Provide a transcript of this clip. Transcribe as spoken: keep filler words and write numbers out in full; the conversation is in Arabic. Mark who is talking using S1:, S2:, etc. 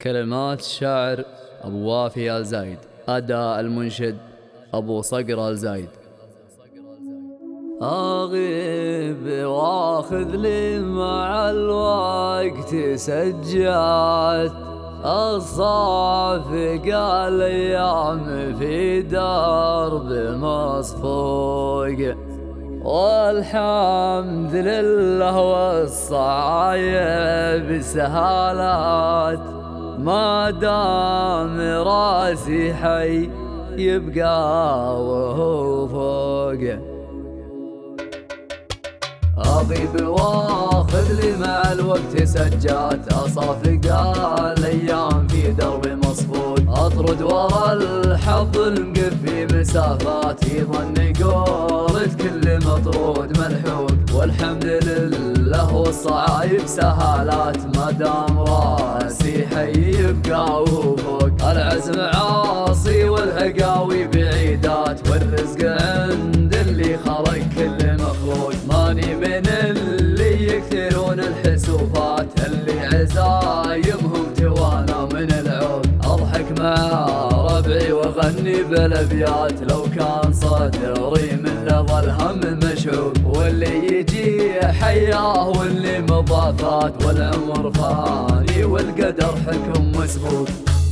S1: كلمات الشاعر أبو وافي آل زايد، أداء المنشد أبو صقر آل زايد. أغيب واخذ لي مع الوقت سجات، الصافق الأيام في درب مصفوق، والحمد لله والصعايب سهالات، ما دام راسي حي يبقى وهو فوق. أغيب واخذ لي مع الوقت سجات، أصافق الأيام في درب مصفوق، أطرد ورا الحظ المقفي مسافات، في ظني قولت كل مطرود ملحوق، والحمد لله والصعايب سهالات، ما دام راسي حي يبقى وفوق. العزم عاصي والهقاوي بعيدات، والرزق عند اللي خلق كل مخلوق، ماني من اللي يكثرون الحسوفات، اللي عزايمهم توانا من العود، اضحك مع ربعي واغني بالابيات، لو كان صدري من لظى الهم مشعوب، واللي يجي حياه واللي مضافات، والعمر فاني والقدر حكم مسبوق.